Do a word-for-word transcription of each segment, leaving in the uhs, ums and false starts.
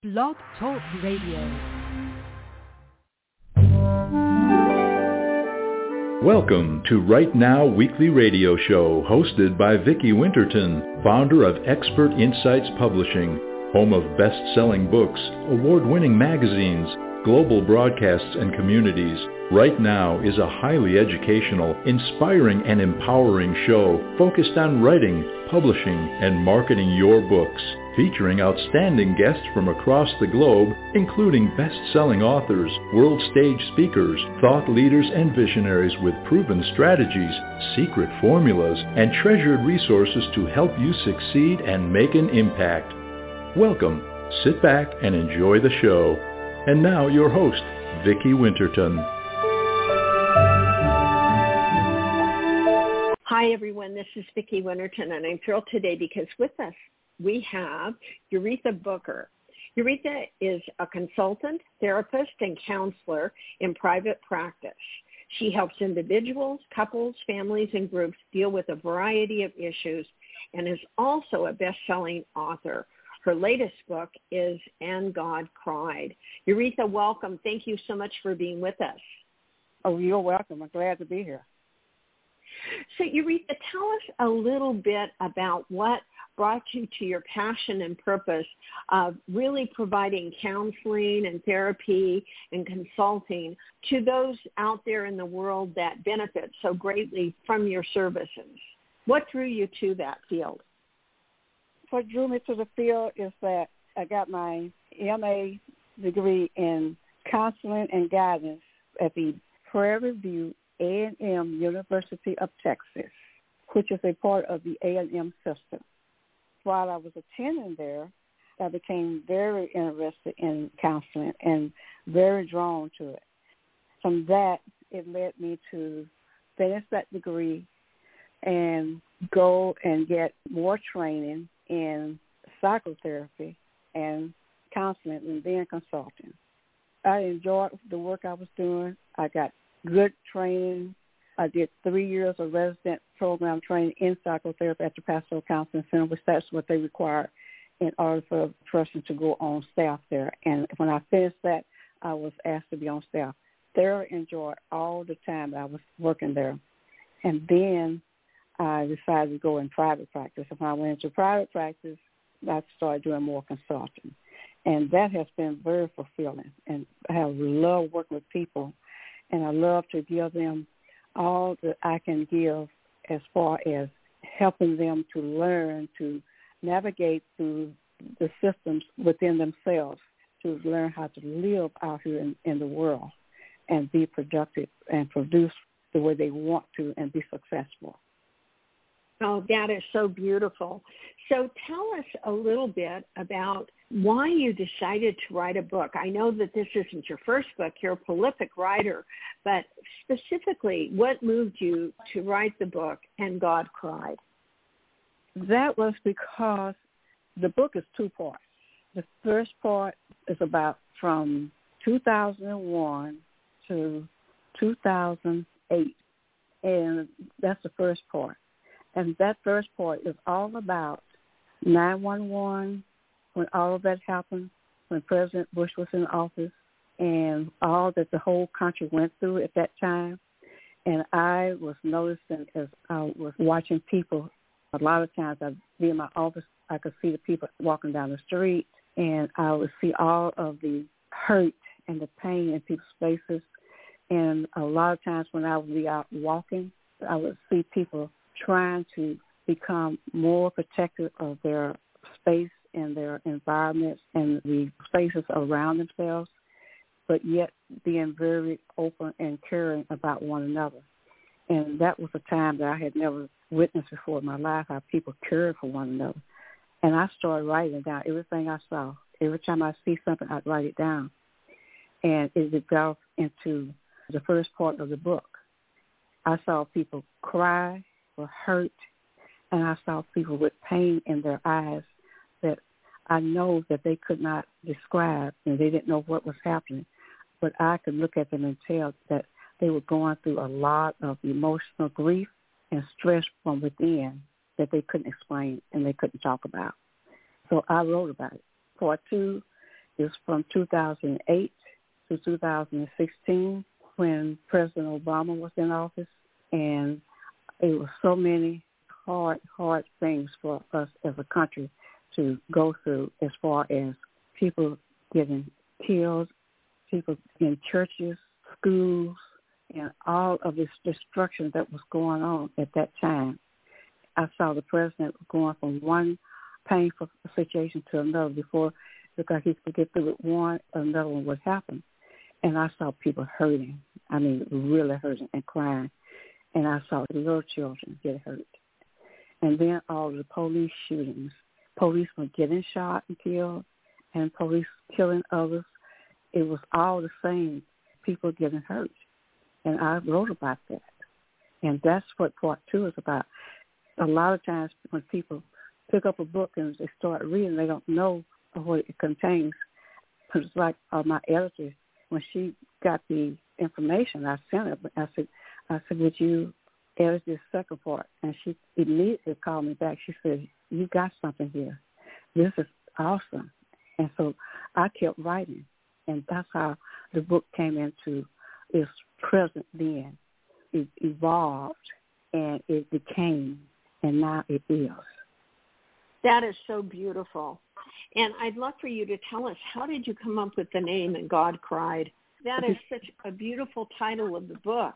Blog Talk Radio. Welcome to Right Now Weekly Radio Show, hosted by Vicki Winterton, founder of Expert Insights Publishing, home of best-selling books, award-winning magazines, global broadcasts and communities. Right Now is a highly educational, inspiring, and empowering show focused on writing, publishing, and marketing your books, featuring outstanding guests from across the globe, including best-selling authors, world stage speakers, thought leaders, and visionaries with proven strategies, secret formulas, and treasured resources to help you succeed and make an impact. Welcome. Sit back and enjoy the show. And now your host, Vicki Winterton. Hi, everyone. This is Vicki Winterton, and I'm thrilled today because with us we have Uretha Booker. Uretha is a consultant, therapist, and counselor in private practice. She helps individuals, couples, families, and groups deal with a variety of issues and is also a best-selling author. Her latest book is And God Cried. Uretha, welcome. Thank you so much for being with us. Oh, you're welcome. I'm glad to be here. So, Uretha, tell us a little bit about what brought you to your passion and purpose of really providing counseling and therapy and consulting to those out there in the world that benefit so greatly from your services. What drew you to that field? What drew me to the field is that I got my M A degree in counseling and guidance at the Prairie View A and M University of Texas, which is a part of the A and M system. While I was attending there, I became very interested in counseling and very drawn to it. From that, it led me to finish that degree and go and get more training in psychotherapy and counseling and then consulting. I enjoyed the work I was doing. I got good training. I did three years of resident program training in psychotherapy at the Pastoral Counseling Center, which that's what they require in order for a person to go on staff there. And when I finished that, I was asked to be on staff. Thoroughly enjoyed all the time that I was working there. And then I decided to go in private practice. And when I went into private practice, I started doing more consulting. And that has been very fulfilling. And I have loved working with people. And I love to give them all that I can give as far as helping them to learn to navigate through the systems within themselves, to learn how to live out here in, in the world and be productive and produce the way they want to and be successful. Oh, that is so beautiful. So tell us a little bit about why you decided to write a book. I know that this isn't your first book. You're a prolific writer, but specifically, what moved you to write the book, And God Cried? That was because the book is two parts. The first part is about from two thousand one to two thousand eight, and that's the first part. And that first part is all about nine one one, when all of that happened, when President Bush was in office, and all that the whole country went through at that time. And I was noticing as I was watching people, a lot of times I'd be in my office, I could see the people walking down the street, and I would see all of the hurt and the pain in people's faces. And a lot of times when I would be out walking, I would see people trying to become more protective of their space and their environments and the spaces around themselves, but yet being very open and caring about one another. And that was a time that I had never witnessed before in my life, how people cared for one another. And I started writing down everything I saw. Every time I see something, I'd write it down. And it developed into the first part of the book. I saw people cry, were hurt, and I saw people with pain in their eyes that I know that they could not describe, and they didn't know what was happening. But I could look at them and tell that they were going through a lot of emotional grief and stress from within that they couldn't explain and they couldn't talk about. So I wrote about it. Part two is from two thousand eight to two thousand sixteen when President Obama was in office, and it was so many hard, hard things for us as a country to go through as far as people getting killed, people in churches, schools, and all of this destruction that was going on at that time. I saw the president going from one painful situation to another before, because he could get through with one, another one would happen. And I saw people hurting, I mean, really hurting and crying. And I saw little children get hurt. And then all the police shootings, policemen getting shot and killed, and police killing others. It was all the same, people getting hurt. And I wrote about that. And that's what part two is about. A lot of times when people pick up a book and they start reading, they don't know what it contains. It's like uh, my editor, when she got the information, I sent her, I said, I said, would you edit this second part? And she immediately called me back. She said, you got something here. This is awesome. And so I kept writing. And that's how the book came into its present then. It evolved, and it became, and now it is. That is so beautiful. And I'd love for you to tell us, how did you come up with the name And God Cried? That is such a beautiful title of the book.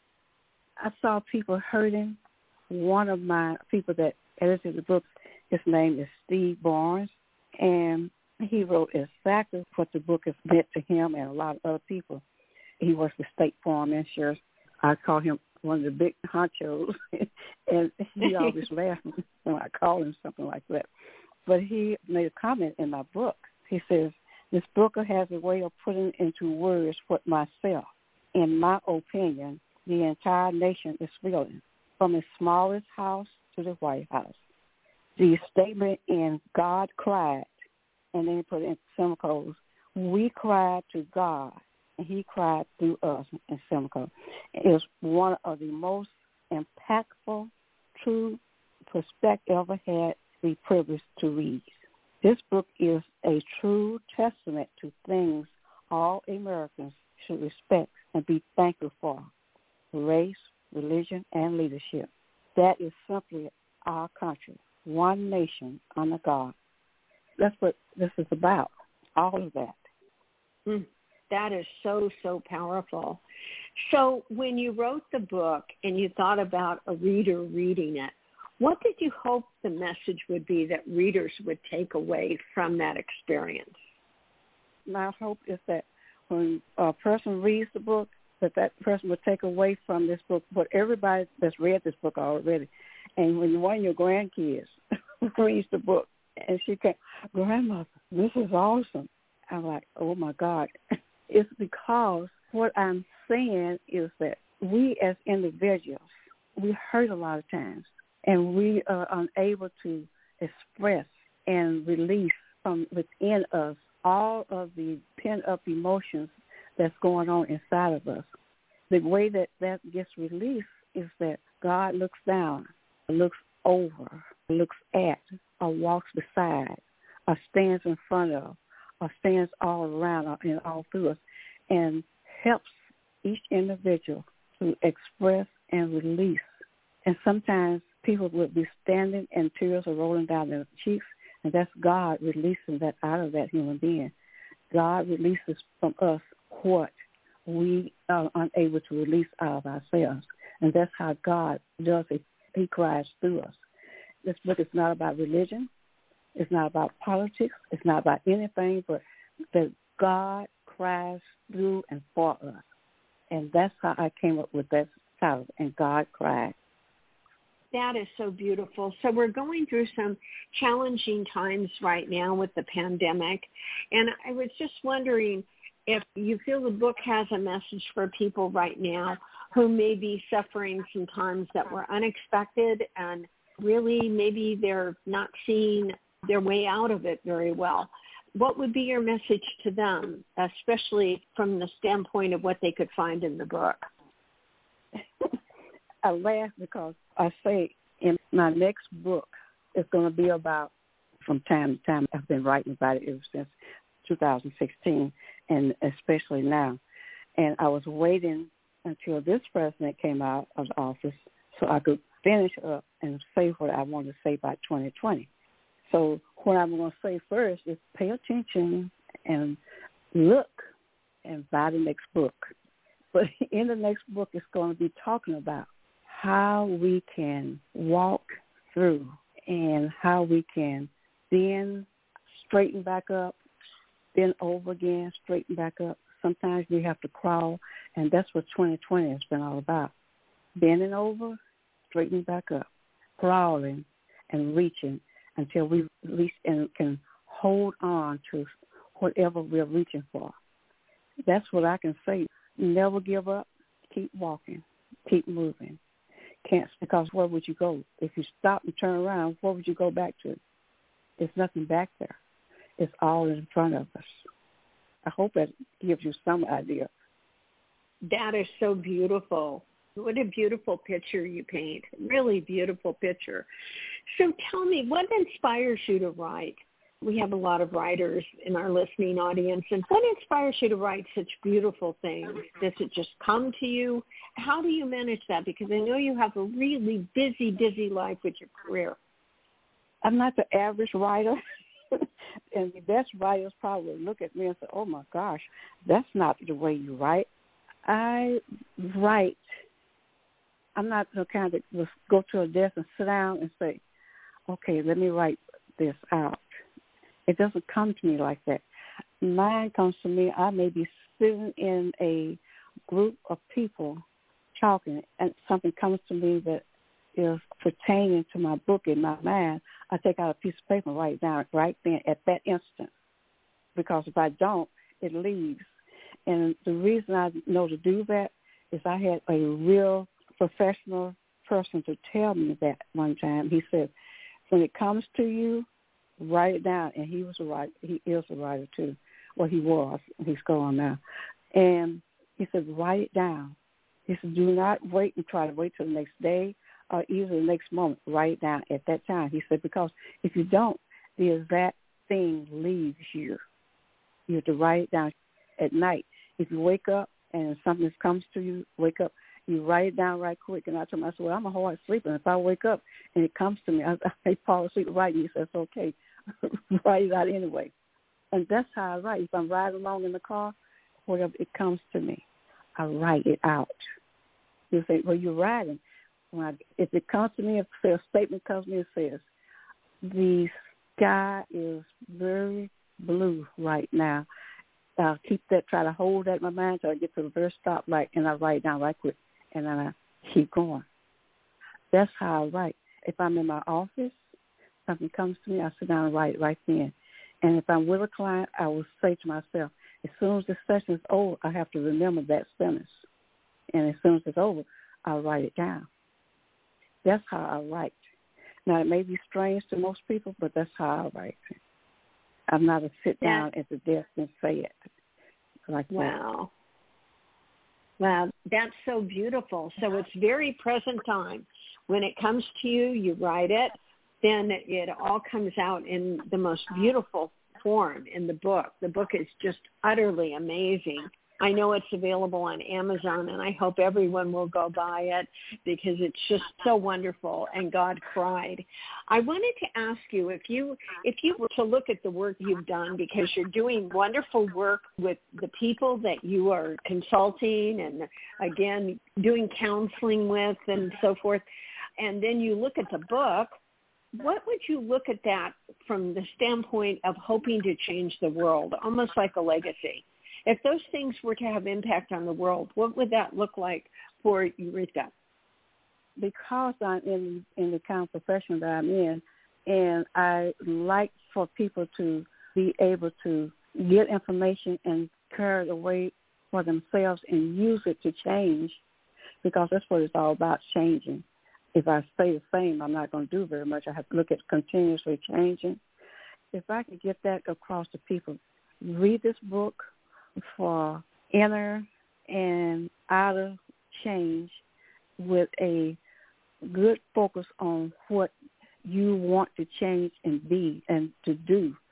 I saw people hurting. One of my people that edited the book, his name is Steve Barnes, and he wrote exactly what the book has meant to him and a lot of other people. He works with State Farm Insurance. I call him one of the big honchos, and he always laughs when I call him something like that. But he made a comment in my book. He says, this book has a way of putting into words what myself, in my opinion, the entire nation is feeling, from its smallest house to the White House. The statement in God Cried, and then he put it in semicolons, we cried to God, and he cried through us in semicolons. It is one of the most impactful, true perspective I ever had the privilege to read. This book is a true testament to things all Americans should respect and be thankful for: race, religion, and leadership. That is simply our country, one nation under God. That's what this is about, all of that. Mm, that is so, so powerful. So when you wrote the book and you thought about a reader reading it, what did you hope the message would be that readers would take away from that experience? My hope is that when a person reads the book, that that person would take away from this book what everybody that's read this book already. And when one of your grandkids reads the book and she came, Grandmother, this is awesome. I'm like, oh, my God. It's because what I'm saying is that we as individuals, we hurt a lot of times, and we are unable to express and release from within us all of the pent-up emotions that's going on inside of us. The way that that gets released is that God looks down, looks over, looks at, or walks beside, or stands in front of, or stands all around and all through us, and helps each individual to express and release. And sometimes people will be standing and tears are rolling down their cheeks, and that's God releasing that out of that human being. God releases from us what we are unable to release out of ourselves, and that's how God does it. He cries through us. This book is not about religion. It's not about politics. It's not about anything but that God cries through and for us. And that's how I came up with that title, And God Cried. That is so beautiful. So we're going through some challenging times right now with the pandemic. And I was just wondering if you feel the book has a message for people right now who may be suffering some times that were unexpected, and really maybe they're not seeing their way out of it very well. What would be your message to them, especially from the standpoint of what they could find in the book? I laugh because I say in my next book, it's going to be about, from time to time, I've been writing about it ever since two thousand sixteen, and especially now. And I was waiting until this president came out of the office so I could finish up and say what I wanted to say by twenty twenty. So what I'm going to say first is pay attention and look and buy the next book. But in the next book, it's going to be talking about how we can walk through and how we can then straighten back up, then over again, straighten back up. Sometimes we have to crawl, and that's what twenty twenty has been all about. Bending over, straightening back up, crawling and reaching until we reach and can hold on to whatever we're reaching for. That's what I can say. Never give up. Keep walking. Keep moving. Can't, because where would you go? If you stop and turn around, where would you go back to? There's nothing back there. It's all in front of us. I hope that gives you some idea. That is so beautiful. What a beautiful picture you paint. Really beautiful picture. So tell me, what inspires you to write? We have a lot of writers in our listening audience. And what inspires you to write such beautiful things? Does it just come to you? How do you manage that? Because I know you have a really busy, busy life with your career. I'm not the average writer. And the best writers probably look at me and say, oh, my gosh, that's not the way you write. I write. I'm not the kind that will go to a desk and sit down and say, okay, let me write this out. It doesn't come to me like that. Mine comes to me, I may be sitting in a group of people talking, and something comes to me that is pertaining to my book in my mind. I take out a piece of paper and write it down right then at that instant, because if I don't, it leaves. And the reason I know to do that is I had a real professional person to tell me that one time. He said, when it comes to you, write it down. And he was a writer. He is a writer too. Well, he was. He's gone now. And he said, write it down. He said, do not wait and try to wait till the next day or even the next moment. Write it down at that time. He said, because if you don't, the exact thing leaves you. You have to write it down at night. If you wake up and something comes to you, wake up, you write it down right quick. And I told him, I said, well, I'm a hard sleeper. And if I wake up and it comes to me, I, I fall asleep writing. He says, okay, write it out anyway. And that's how I write. If I'm riding along in the car, whatever it comes to me, I write it out. You say, well, you're writing. When I, if it comes to me, if a statement comes to me, it says, the sky is very blue right now. I'll keep that, try to hold that in my mind until I get to the first stoplight, and I write it down right quick, and then I keep going. That's how I write. If I'm in my office, something comes to me, I sit down and write it right then. And if I'm with a client, I will say to myself, as soon as the session is over, I have to remember that sentence. And as soon as it's over, I'll write it down. That's how I write. Now, it may be strange to most people, but that's how I write. I'm not a sit down yeah. at the desk and say it like wow. that. Wow, that's so beautiful. So it's very present time. When it comes to you, you write it, then it all comes out in the most beautiful form in the book. The book is just utterly amazing. I know it's available on Amazon, and I hope everyone will go buy it because it's just so wonderful. And God cried. I wanted to ask you if you if you were to look at the work you've done, because you're doing wonderful work with the people that you are consulting and, again, doing counseling with and so forth, and then you look at the book, what would you look at that from the standpoint of hoping to change the world, almost like a legacy? If those things were to have impact on the world, what would that look like for Eureka? Because I'm in, in the kind of profession that I'm in, and I like for people to be able to get information and carry it away for themselves and use it to change, because that's what it's all about, changing. If I stay the same, I'm not going to do very much. I have to look at continuously changing. If I could get that across to people, read this book for inner and outer change with a good focus on what you want to change and be and to do.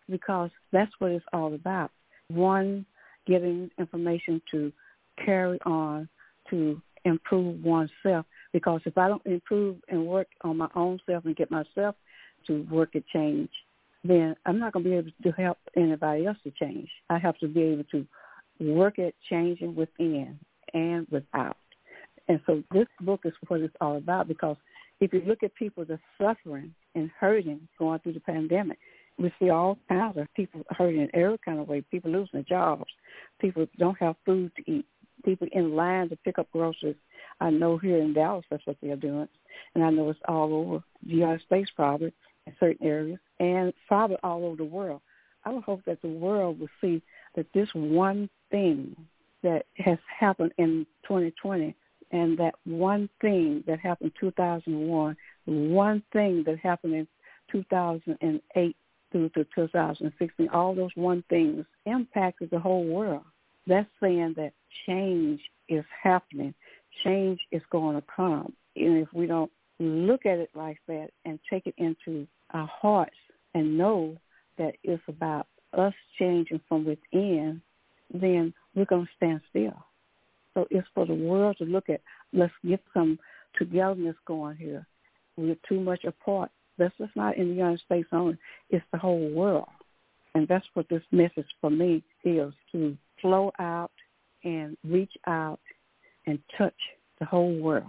because that's what it's all about. One, getting information to carry on to improve oneself, because if I don't improve and work on my own self and get myself to work at change, then I'm not going to be able to help anybody else to change. I have to be able to work at changing within and without. And so this book is what it's all about, because if you look at people that's suffering and hurting going through the pandemic, we see all kinds of people hurting in every kind of way, people losing their jobs, people don't have food to eat, people in line to pick up groceries. I know here in Dallas that's what they're doing, and I know it's all over the United States probably in certain areas, and probably all over the world. I would hope that the world will see that this one thing that has happened in twenty twenty and that one thing that happened in two thousand one, one thing that happened in two thousand eight through to two thousand sixteen, all those one things impacted the whole world. That's saying that change is happening. Change is going to come. And if we don't look at it like that and take it into our hearts and know that it's about us changing from within, then we're going to stand still. So it's for the world to look at. Let's get some togetherness going here. We're too much apart. That's just not in the United States only. It's the whole world. And that's what this message for me is, to flow out and reach out and touch the whole world.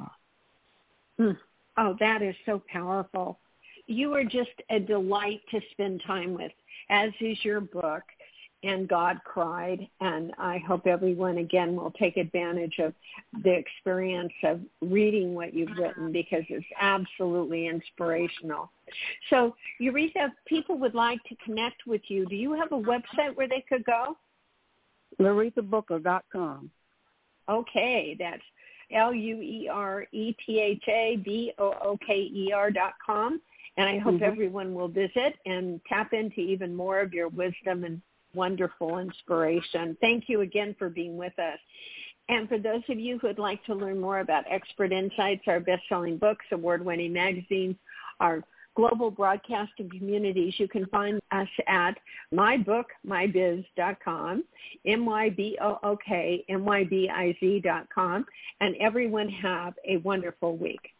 Mm. Oh, that is so powerful. You are just a delight to spend time with, as is your book, And God Cried. And I hope everyone, again, will take advantage of the experience of reading what you've written, because it's absolutely inspirational. So, Urethra, if people would like to connect with you, do you have a website where they could go? Luretha Booker dot com. Okay, that's L U E R E T H A B O O K E R dot com. And I hope mm-hmm. everyone will visit and tap into even more of your wisdom and wonderful inspiration. Thank you again for being with us. And for those of you who would like to learn more about Expert Insights, our best-selling books, award-winning magazines, our global broadcasting communities, you can find us at my book my biz dot com, M Y B O O K M Y B I Z dot com, and everyone have a wonderful week.